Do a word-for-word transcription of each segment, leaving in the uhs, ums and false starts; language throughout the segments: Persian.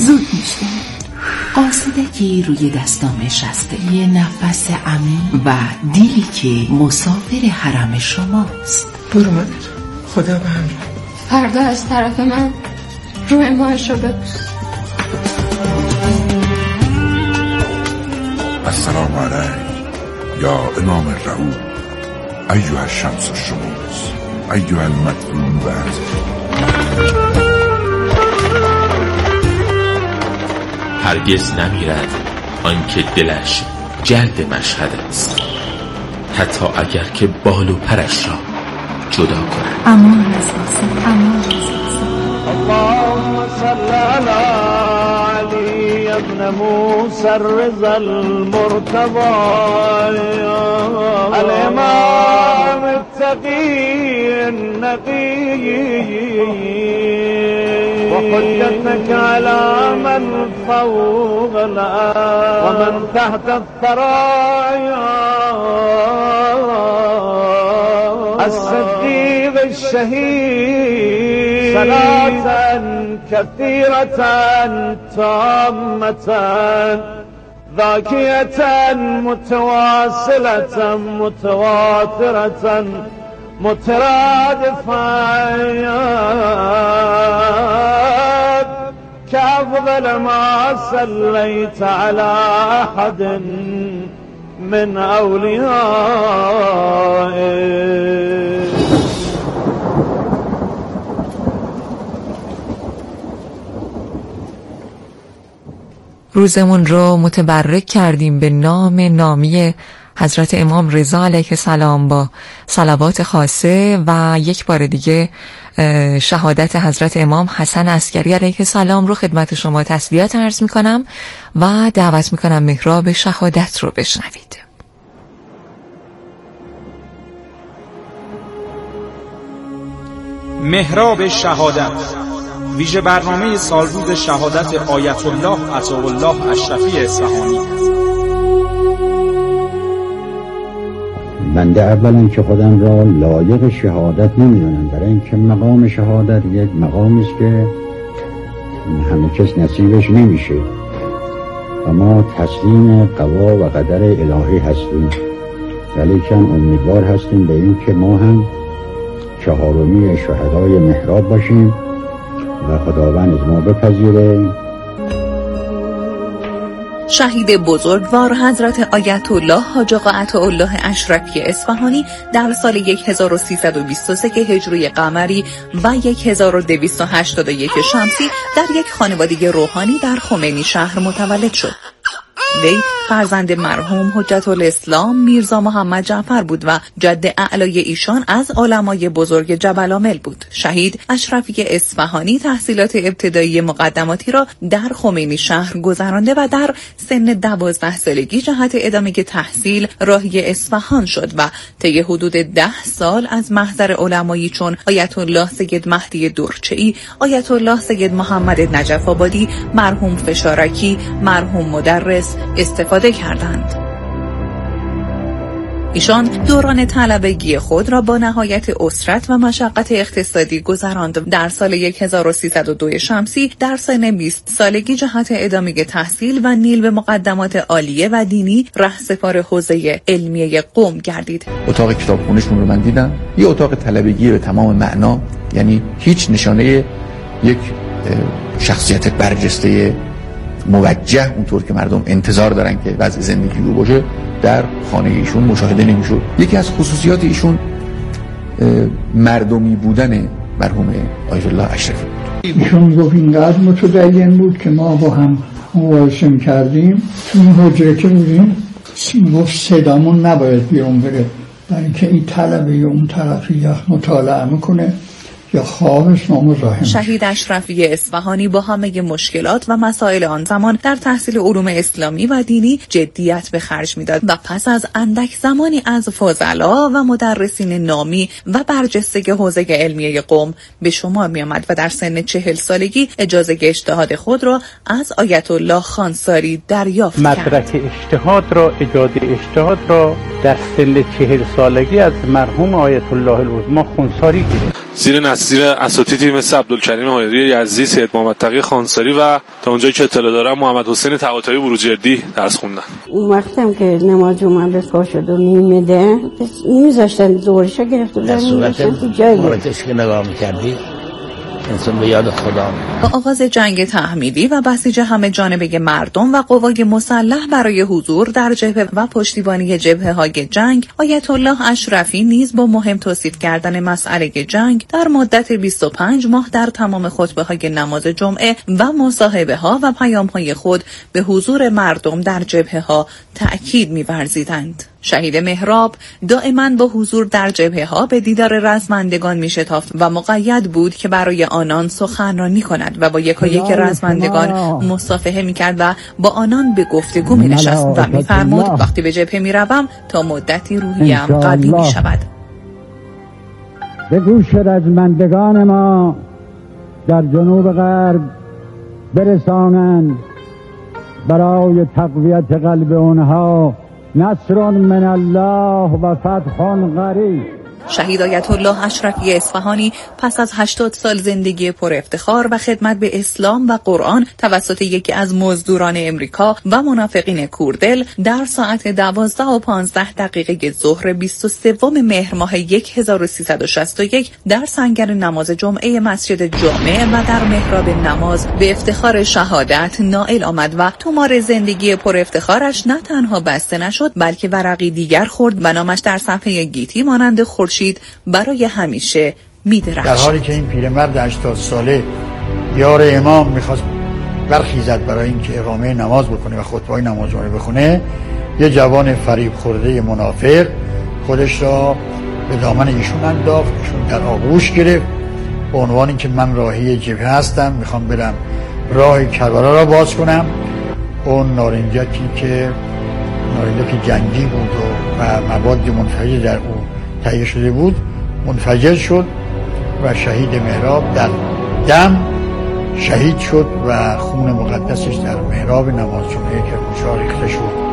زود میشه. قاصدکی روی دستام نشسته، یه نفس عمیق و دیلی که مسافر حرم شماست. برو مادر، خدا به همراه. فردا از طرف من روی ماهش رو ببوس. السلام علیک یا امام الرعود، ایها الشمس الشموس، ایها المدفون بعد. هرگز نمیرد آنکه دلش جلد مشهد است، حتی اگر که بال و پرش را جدا کند. امان از حسین، امان از حسین. اللهم صل علی علی ابن موسی الرضا المرتضی الامام التقی النقی وحجتك على من فوق الأرض ومن تحت الثرايا الصديق الشهيد صلاة كثيرة تامة ذاكية متواصلة متواترة مترادفة كأفضل ما صليت على أحد من أوليائه. روزمون رو متبرک کردیم به نام نامی حضرت امام رضا علیه السلام با صلوات خاصه و یک بار دیگه شهادت حضرت امام حسن عسکری علیه السلام رو خدمت شما تسلیت عرض میکنم و دعوت میکنم محراب شهادت رو بشنوید. محراب شهادت، ویژه برنامه سالروز شهادت آیت الله عطاءالله اشرفی اصفهانی. بنده اولا که خودم را لایق شهادت نمیدونم، برای اینکه مقام شهادت یک مقامی است که همه کس نصیبش نمیشه و ما تسلیم قضا و قدر الهی هستیم، ولی کن امیدوار هستیم به این که ما هم چهارمی شهدای محراب باشیم و خداوند از ما بپذیره. شهید بزرگوار حضرت آیت الله حاج آقا عطاءالله اشرفی اصفهانی در سال هزار و سیصد و بیست و سه هجری قمری و هزار و دویست و هشتاد و یک شمسی در یک خانواده روحانی در خمینی شهر متولد شد. وی فرزند مرحوم حجت الاسلام میرزا محمد جعفر بود و جد اعلای ایشان از علمای بزرگ جبل عامل بود. شهید اشرفی اصفهانی تحصیلات ابتدایی مقدماتی را در خمینی شهر گذرانده و در سن دوازده سالگی جهت ادامه تحصیل راهی اصفهان شد و طی حدود ده سال از محضر علمایی چون آیت الله سید مهدی درچه‌ای، آیت الله سید محمد نجف آبادی، مرحوم فشارکی، مرحوم مدرس استفاده کردند. ایشان دوران طلبگی خود را با نهایت اسرت و مشقت اقتصادی گذراند. در سال هزار و سیصد و دو شمسی در سن بیست سالگی جهت ادامه تحصیل و نیل به مقدمات عالیه و دینی رهسپار حوزه علمیه قم گردید. اتاق کتابخونه‌شون رو من دیدم، یه اتاق طلبگی به تمام معنا، یعنی هیچ نشانه یک شخصیت برجسته موجه اونطور که مردم انتظار دارن که وضع زندگی رو باشه در خانه ایشون مشاهده نمیشد. یکی از خصوصیات ایشون مردمی بودن مرحوم آیت الله اشرفی بود. ایشون گفت اینقدر متدین بود که ما با هم مباحثه می‌کردیم، تو این حجره که بودیم گفت صدامون نباید بیرون بره، برای اینکه این طلبه اون طرفی یا مطالعه میکنه یا خوابش مزاحم. شهید اشرفی اصفهانی با همه مشکلات و مسائل آن زمان در تحصیل علوم اسلامی و دینی جدیت به خرج میداد و پس از اندک زمانی از فضلا و مدرسین نامی و برجسته حوزه علمیه قم به شمار می آمد و در سن چهل سالگی اجازه اجتهاد خود را از آیت الله خانساری دریافت کرد. مدرک اجتهاد را اجازه اجتهاد را در سن چهل سالگی از مرحوم آیت الله العظما خونساری گرفت. زیر نظیر اساتیدی مثل عبدالکریم حایری یزدی، سید محمد تقی خانساری و تا اونجایی که اطلاع دارم محمد حسین طباطبایی بروجردی درس خوندن. اون وقتم که نماز جمعه به پا شد و نیمه ده نمیذاشتن زورشا گرفته بودن نمیذاشتن تو جایی مورتش که نگاه میکردی انسان به یاد خدا. با آغاز جنگ تحمیلی و بسیج همه جانبه مردم و قوای مسلح برای حضور در جبهه و پشتیبانی جبهه های جنگ، آیت الله اشرفی نیز با مهم توصیف کردن مسئله جنگ در مدت بیست و پنج ماه در تمام خطبه های نماز جمعه و مصاحبه ها و پیام های خود به حضور مردم در جبهه ها تأکید می‌ورزیدند. شهید مهراب دائما با حضور در جبهه ها به دیدار رزمندگان می شتافت و مقید بود که برای آنان سخنرانی کند و با یکایک رزمندگان مصافحه می کرد و با آنان به گفتگو می نشست و می فرمود وقتی به جبهه می روم تا مدتی روحیم قوی می شود. به گوش رزمندگان ما در جنوب غرب برسانند برای تقویت قلب آنها نصر من الله و فتح قریب. شهید آیت الله اشرفی اصفهانی پس از هشتاد سال زندگی پر افتخار و خدمت به اسلام و قرآن توسط یکی از مزدوران امریکا و منافقین کوردل در ساعت دوازده و پانزده دقیقه ظهر بیست و سوم مهر ماه هزار و سیصد و شصت و یک در سنگر نماز جمعه مسجد جامع و در محراب نماز به افتخار شهادت نائل آمد و تومار زندگی پر افتخارش نه تنها بسته نشد بلکه ورقی دیگر خورد و نامش در صفحه گیتی مانند خورشید برای همیشه می‌درخشید. در حالی که این پیرمرد هشتاد ساله یار امام می‌خواست برخیزد برای اینکه اقامه نماز بکنه و خطبه‌های نماز جمعه بخونه، یه جوان فریب خورده منافق خودش را به دامن ایشون انداخت، ایشون در آغوش گرفت به عنوان اینکه من راهی جبهه هستم، میخوام برم راه کربلا را باز کنم. اون نارنجکی که نارنجک جنگی بود و, و مواد منفجر در اون تهیه شده بود منفجر شد و شهید مهراب در دم شهید شد و خون مقدسش در محراب نماز جمعه کرمانشاه ریخته شد.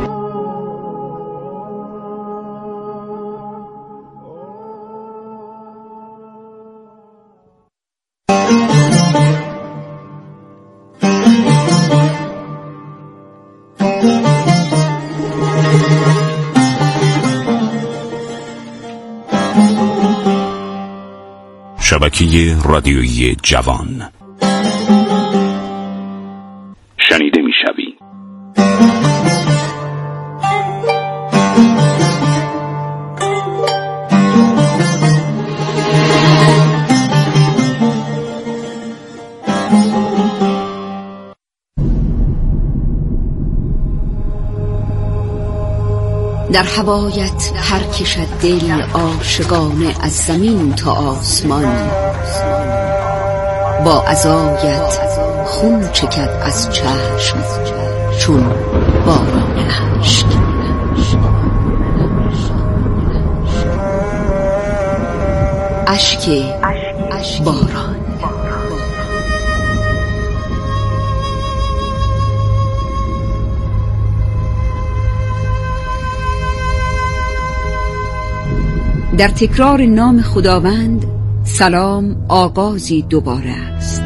شبکه رادیویی جوان شنیده می‌شوی. در هوایت پر کشد دل عاشقانه از زمین تا آسمان، با عزایت خون چکد از چشم چون باران اشک. اشک باران. در تکرار نام خداوند سلام آغازی دوباره است.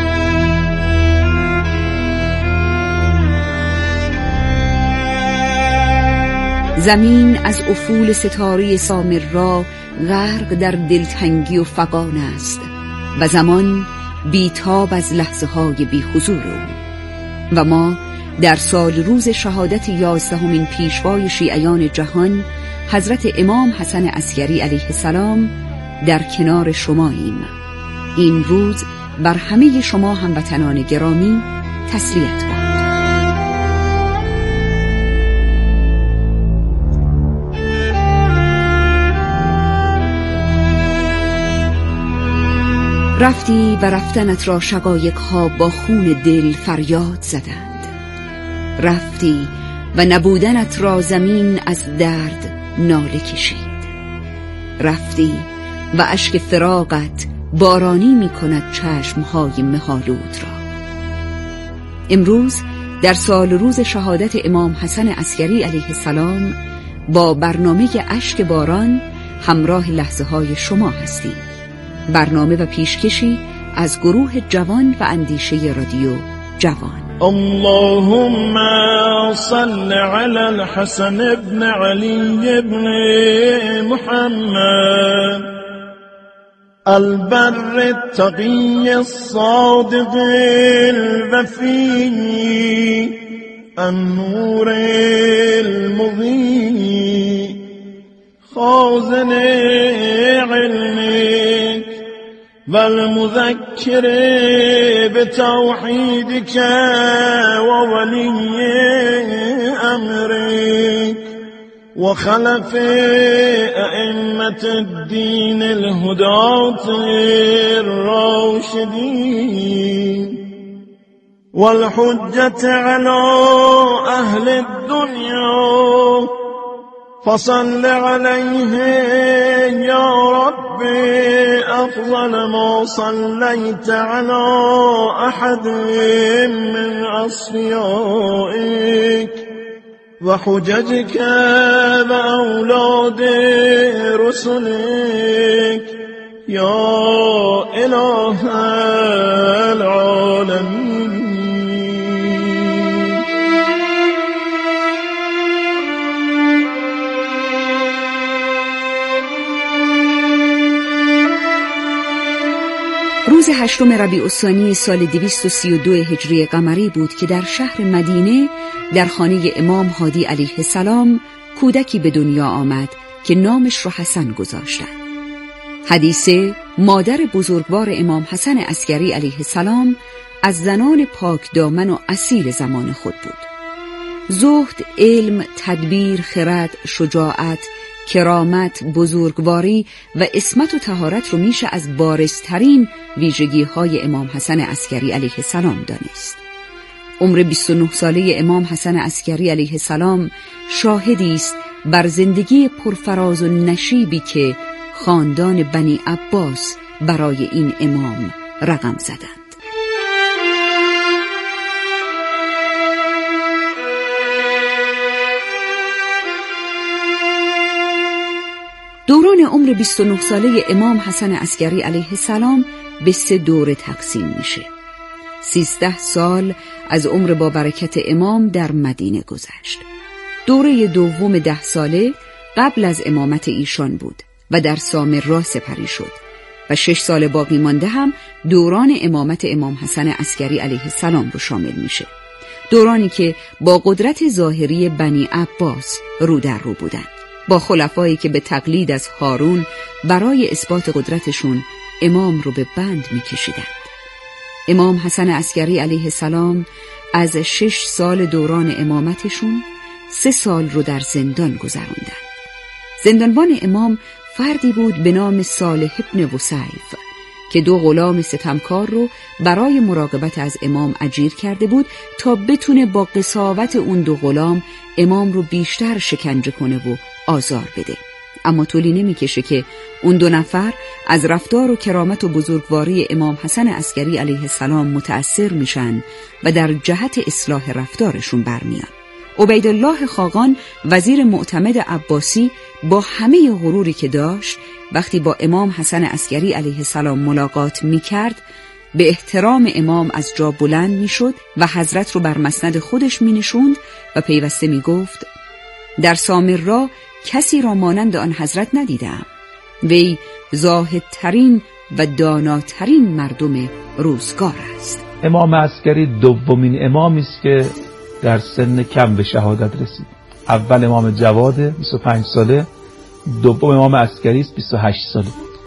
زمین از افول ستاره سامرا غرق در دلتنگی و فغان است و زمان بیتاب از لحظه های بی حضور او و ما در سال روز شهادت یازدهمین پیشوای شیعیان جهان حضرت امام حسن عسکری علیه السلام در کنار شماییم. این روز بر همه شما هموطنان گرامی تسلیت باد. رفتی و رفتنت را شقایق ها با خون دل فریاد زدند. رفتی و نبودنت را زمین از درد ناله کشید. رفتی و اشک فراقت بارانی می کند چشمهای مهالود را. امروز در سال روز شهادت امام حسن عسکری علیه السلام با برنامه اشک باران همراه لحظه های شما هستیم. برنامه و پیشکشی از گروه جوان و اندیشه رادیو جوان. اللهم صل على الحسن ابن علي ابن محمد البر التقي الصادق الوفي النور المضيء خازن علمك والمذكر بتوحيدك وولي أمرك وخلف أئمة الدين الهداة الراشدين والحجة على أهل الدنيا فصل عليه يا رب أفضل ما صليت على أحد من أصفيائك وحججك وأولاد رسلك يا إله العالمين. روز هشتم ربیع الثانی سال دویست و سی و دو هجری قمری بود که در شهر مدینه در خانه امام هادی علیه السلام کودکی به دنیا آمد که نامش را حسن گذاشتند. حدیثه مادر بزرگوار امام حسن عسکری علیه السلام از زنان پاک دامن و اصیل زمان خود بود. زهد، علم، تدبیر، خرد، شجاعت، کرامت، بزرگواری و عصمت و طهارت رو میشه از بارزترین ویژگی‌های امام حسن عسکری علیه السلام دانست. عمر بیست و نه ساله امام حسن عسکری علیه السلام شاهدی است بر زندگی پرفراز و نشیبی که خاندان بنی عباس برای این امام رقم زدند. دوران عمر بیست و نه ساله امام حسن عسکری علیه السلام به سه دوره تقسیم میشه. سیزده سال از عمر با برکت امام در مدینه گذشت. دوره دوم ده ساله قبل از امامت ایشان بود و در سامرا سپری شد و شش سال باقی مانده هم دوران امامت امام حسن عسکری علیه السلام رو شامل میشه. دورانی که با قدرت ظاهری بنی عباس رو در رو بودند، با خلفایی که به تقلید از هارون برای اثبات قدرتشون امام رو به بند میکشیدند. امام حسن عسکری علیه السلام از شش سال دوران امامتشون سه سال رو در زندان گذراندند. زندانبان امام فردی بود به نام صالح ابن وسیف که دو غلام ستمکار رو برای مراقبت از امام اجیر کرده بود تا بتونه با قساوت اون دو غلام امام رو بیشتر شکنجه کنه و آزار بده. اما طولی نمیکشه که اون دو نفر از رفتار و کرامت و بزرگواری امام حسن عسکری علیه السلام متأثر میشن و در جهت اصلاح رفتارشون برمیان. عبیدالله خاقان وزیر معتمد عباسی با همه غروری که داشت وقتی با امام حسن عسکری علیه السلام ملاقات میکرد به احترام امام از جا بلند میشد و حضرت رو بر مسند خودش مینشوند و پیوسته میگفت در سامرا کسی را مانند آن حضرت ندیدم. وی زاهدترین و داناترین مردم روزگار است. امام عسکری دومین امامی است که در سن کم به شهادت رسید. اول امام جواد بیست و پنج ساله، دوم امام عسکری است بیست و هشت ساله.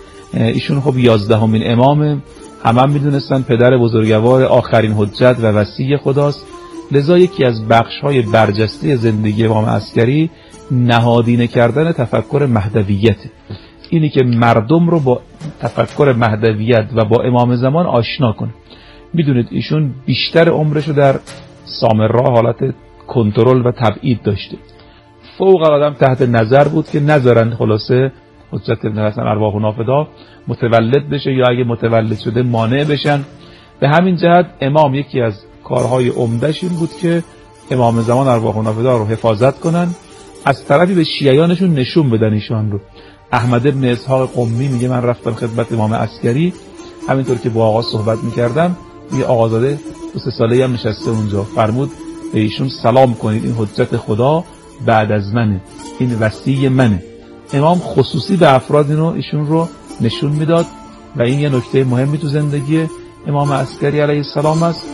ایشون خب یازدهمین امامه. همه هم میدونستن پدر بزرگوار آخرین حجت و وصی خداست. لذا یکی از بخش‌های برجسته زندگی امام عسکری نهادینه کردن تفکر مهدویت، اینی که مردم رو با تفکر مهدویت و با امام زمان آشنا کنه. میدونید ایشون بیشتر عمرش رو در سامرا حالت کنترل و تبعید داشته. فوق العاده تحت نظر بود که نذارن خلاصه حجت ابن حسن ارواح و نافدا متولد بشه یا اگه متولد شده مانع بشن. به همین جهت امام یکی از کارهای عمده‌اش این بود که امام زمان ارواح و نافدا رو حفاظت کنن از طرفی به شیعیانشون نشون بدن ایشان رو. احمد ابن اسحاق قمی میگه من رفتم خدمت امام عسکری، همینطور که با آقا صحبت میکردم یه آقازاده دو سه ساله‌ای هم نشسته اونجا، فرمود به ایشون سلام کنید، این حجت خدا بعد از منه، این وصی منه. امام خصوصی به افراد اینو ایشون رو نشون میداد و این یه نکته مهمی تو زندگی امام عسکری علیه السلام است.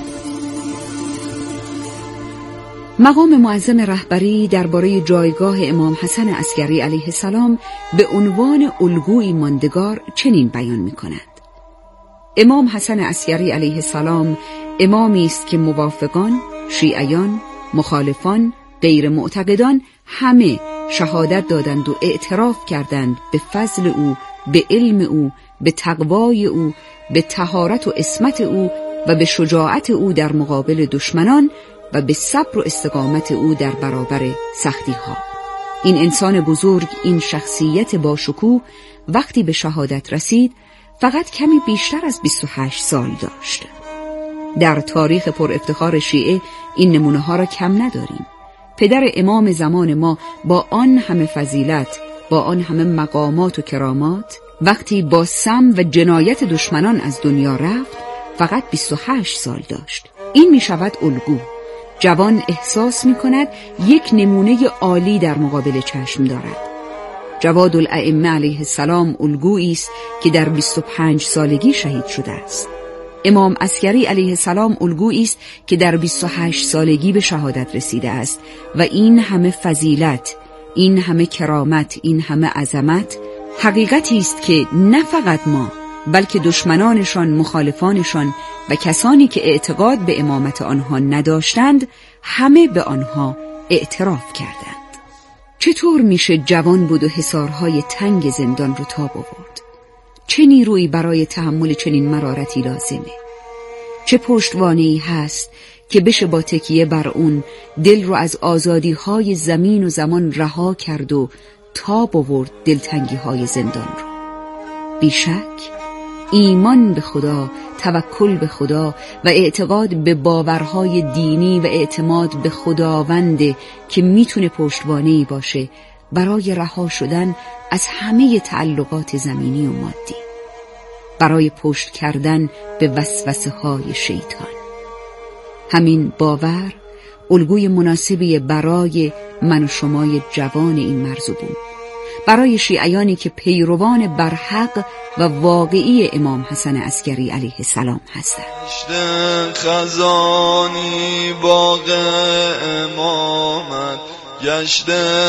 مقام معظم رهبری درباره جایگاه امام حسن عسکری علیه السلام به عنوان الگوی ماندگار چنین بیان می‌کند: امام حسن عسکری علیه السلام امامی است که موافقان، شیعیان، مخالفان، غیر معتقدان همه شهادت دادند و اعتراف کردند به فضل او، به علم او، به تقوای او، به طهارت و عصمت او و به شجاعت او در مقابل دشمنان و به صبر و استقامت او در برابر سختی ها. این انسان بزرگ، این شخصیت باشکوه وقتی به شهادت رسید فقط کمی بیشتر از بیست و هشت سال داشت. در تاریخ پر افتخار شیعه این نمونه ها را کم نداریم. پدر امام زمان ما با آن همه فضیلت، با آن همه مقامات و کرامات، وقتی با سم و جنایت دشمنان از دنیا رفت فقط بیست و هشت سال داشت. این می شود الگو. جوان احساس می کند یک نمونه عالی در مقابل چشم دارد. جواد الائمه علیه السلام الگویی است که در بیست و پنج سالگی شهید شده است. امام عسکری علیه السلام الگویی است که در بیست و هشت سالگی به شهادت رسیده است و این همه فضیلت، این همه کرامت، این همه عظمت حقیقتی است که نه فقط ما بلکه دشمنانشان، مخالفانشان و کسانی که اعتقاد به امامت آنها نداشتند همه به آنها اعتراف کردند. چطور میشه جوان بود و حصارهای تنگ زندان رو تاب آورد؟ چه نیرویی برای تحمل چنین مرارتی لازمه؟ چه پشتوانه‌ای هست که بشه با تکیه بر اون دل رو از آزادی‌های زمین و زمان رها کرد و تاب آورد دلتنگی‌های زندان رو؟ بیشک ایمان به خدا، توکل به خدا و اعتقاد به باورهای دینی و اعتماد به خداونده که میتونه پشتوانه‌ای باشه برای رها شدن از همه تعلقات زمینی و مادی، برای پشت کردن به وسوسه های شیطان. همین باور الگوی مناسبی برای من و شمای جوان این مرز بود، برای شیعیانی که پیروان برحق و واقعی امام حسن عسکری علیه السلام هستند. خزانی باغ امامت، گشت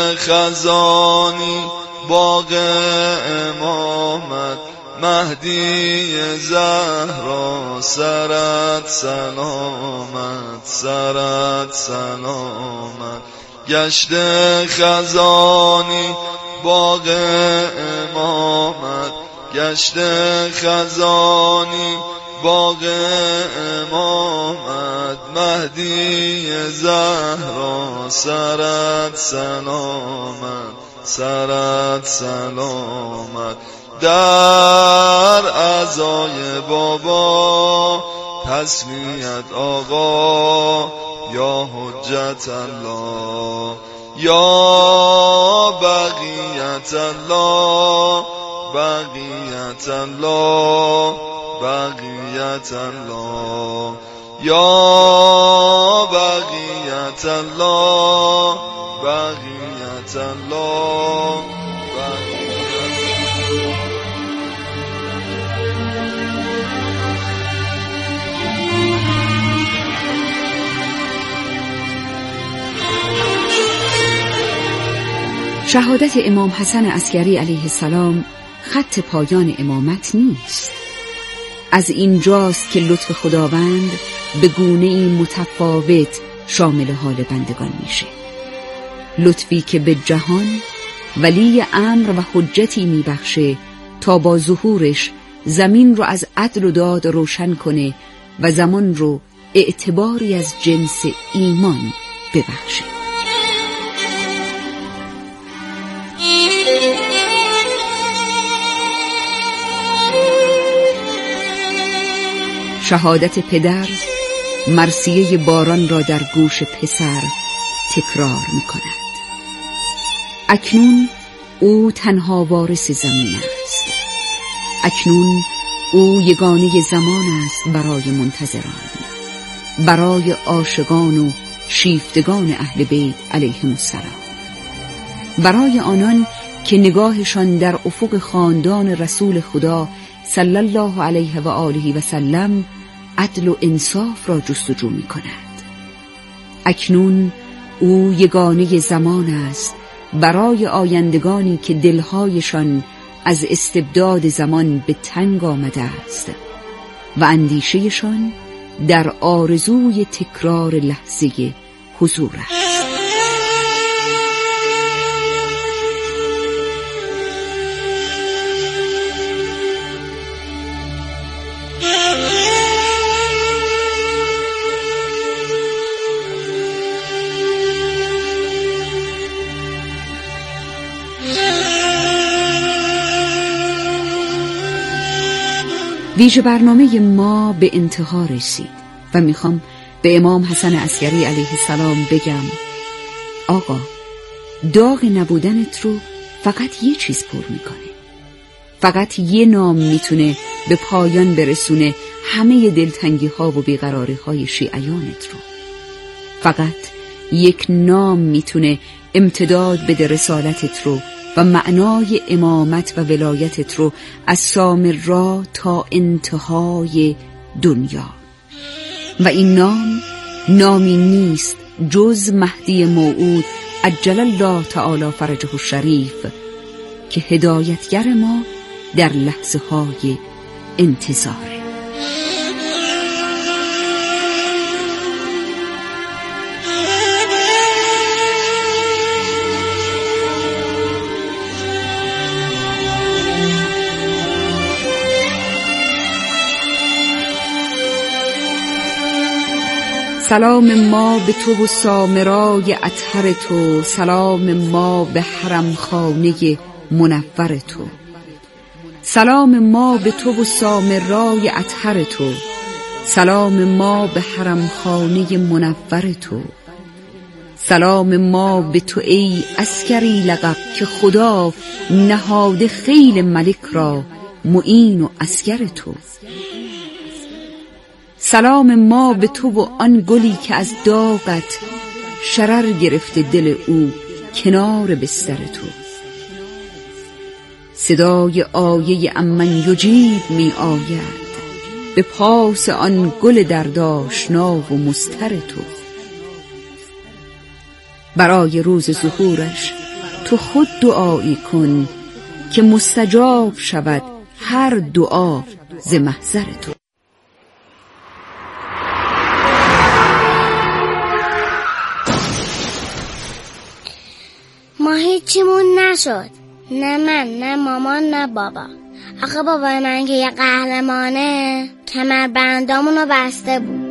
خزانی باغ امامت، مهدی زهرا سرت سلامت، سرت سلامت، گشت خزانی باغ امامت، گشت خزانی باغ امامت، مهدی زهرا سرت سلامت، سرت سلامت، در عزای بابا تسمیت آقا یا حجت الله، یا بقیت الله، بقیت الله، بقیت الله، یا بقیت الله، بقیت الله، شهادت امام حسن عسکری علیه السلام خط پایان امامت نیست. از اینجاست که لطف خداوند به گونه‌ای متفاوت شامل حال بندگان میشه. لطفی که به جهان ولی امر و حجتی میبخشه تا با ظهورش زمین رو از عدل و داد روشن کنه و زمان رو اعتباری از جنس ایمان ببخشه. شهادت پدر مرثیه باران را در گوش پسر تکرار می کند. اکنون او تنها وارث زمین است. اکنون او یگانه زمان است برای منتظران، برای عاشقان و شیفتگان اهل بیت علیهم السلام، برای آنان که نگاهشان در افق خاندان رسول خدا صلی الله علیه و آله و سلم عدل و انصاف را جستجو می کند. اکنون او یگانه زمان است برای آیندگانی که دلهایشان از استبداد زمان به تنگ آمده است و اندیشهشان در آرزوی تکرار لحظه حضور است. ویژه برنامه ما به انتها رسید و میخوام به امام حسن عسکری علیه السلام بگم آقا، داغ نبودنت رو فقط یه چیز پر میکنه. فقط یه نام میتونه به پایان برسونه همه دلتنگی ها و بیقراری های شیعیانت رو. فقط یک نام میتونه امتداد بده رسالتت رو و معنای امامت و ولایتت رو از سامرا تا انتهای دنیا. و این نام نامی نیست جز مهدی موعود عجل الله تعالی فرجه الشریف که هدایتگر ما در لحظه های انتظاره. سلام ما به تو و سامرای اطهر تو، سلام ما به حرم خانه منور تو. سلام ما به تو و سامرای اطهر تو، سلام ما به حرم خانه منور تو. سلام ما به تو ای عسکری لقب که خدا نهاده خیل ملک را معین و عسکر تو. سلام ما به تو و آن گلی که از داغت شرر گرفته دل او کنار بستر تو. صدای آیه امن یجیب می آید به پاس آن گل دردآشنا و مضطر تو. برای روز ظهورش تو خود دعایی کن که مستجاب شود هر دعا ز محضر تو. ما هیچیمون نشد، نه من نه مامان نه بابا. آخه بابای من که یه قهرمانه کمربندامونو بسته بود.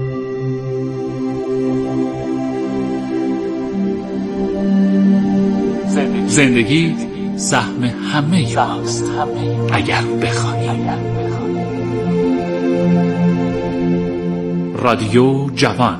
زندگی سهم همه ماست اگر بخوانی. رادیو جوان.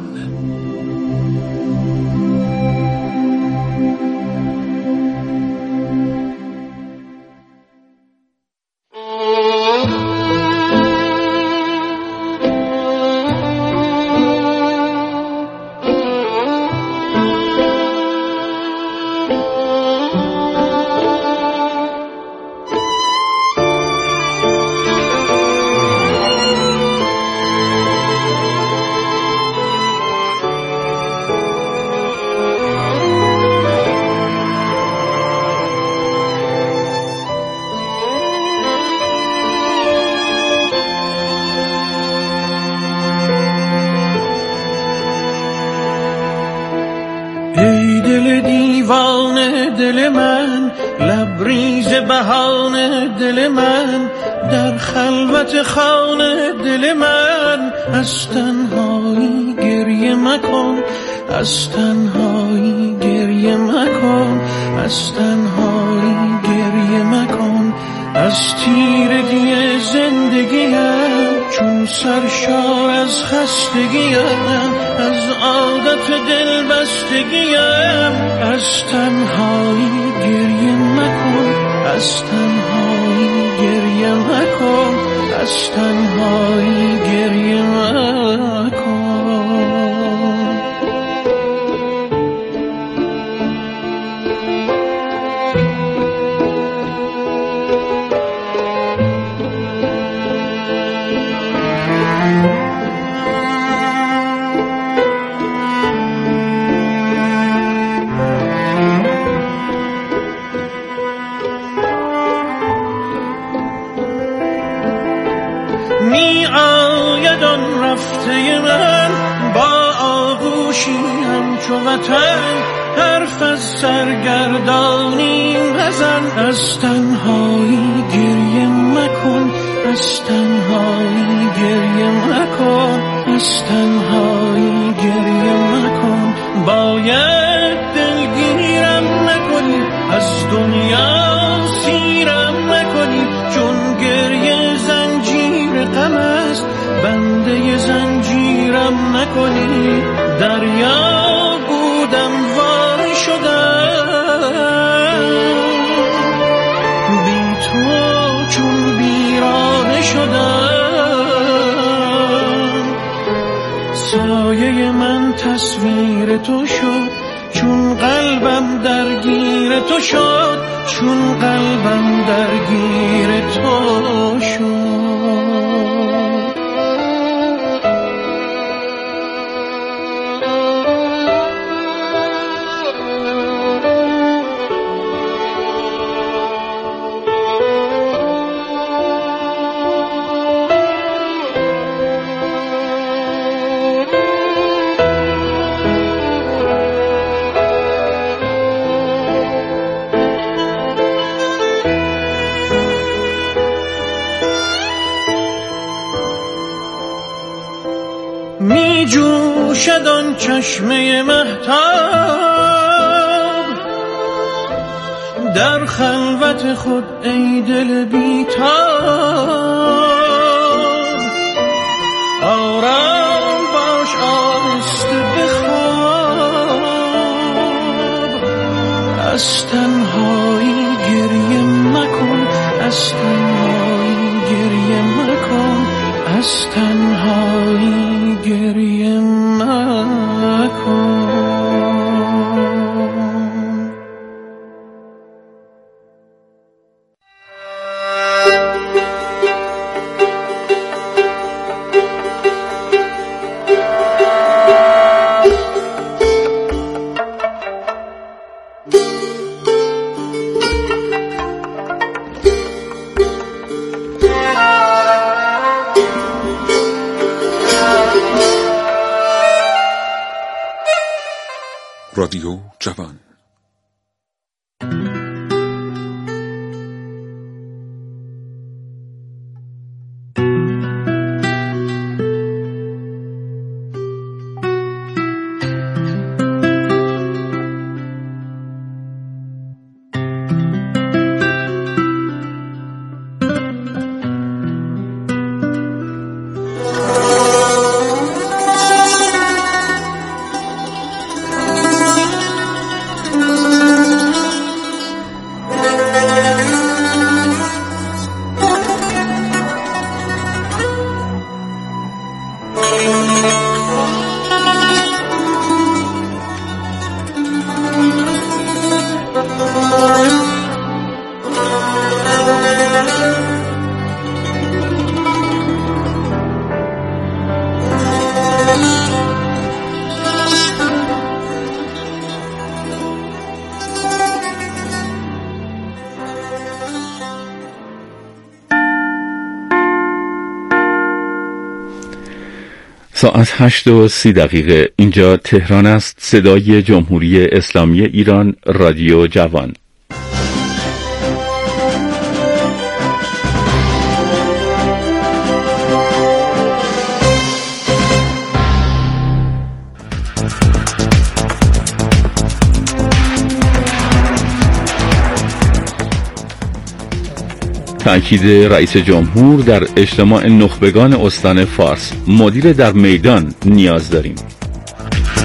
دل من لبریز بهانه دل من در خلوت خانه دل من از تنهایی گریه مکن از تنهایی گریه مکن از تنهایی گریه مکن از تیرگی زندگیم چون سرشار از خستگیم از عادت دل بستگیم از تنهایی از تنهایی گریه مکن، از تنهایی گریه مکن. می آید آن رفته من با آغوشی همچو وطن، حرف از سرگردانی مزن. از تنهایی گریه مکن، از تنهایی گریه مکن، از تنهایی گریه مکن. باید دلگیرم نکنی، از دنیا سیرم نکنی، چون گریه زنجیر غم است، بنده زنجیرم نکنی. دریا بودم وای شدم، بی تو چون بیرانه شدم. سایه من تصویر تو شد، چون قلبم درگیر تو شد، چون قلبم درگیر تو شد. می جوشد آن چشمه مهتاب در خلوت خود، ای دل بیتاب. آرام باش آهسته بخواب، از تنهایی گریه مکن، از تنهایی گریه مکن، از تنهایی گریه مکن. رادیو جوان. ساعت هشت و سی دقیقه. اینجا تهران است. صدای جمهوری اسلامی ایران، رادیو جوان. تأکید رئیس جمهور در اجتماع نخبگان استان فارس: مدیر در میدان نیاز داریم.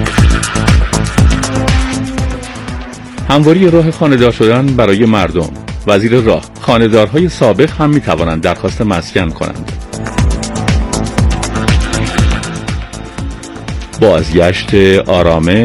همواری راه خانه‌دار شدن برای مردم. وزیر راه، خانه‌دارهای سابق هم می توانند درخواست مسکن کنند. بازگشت آرامش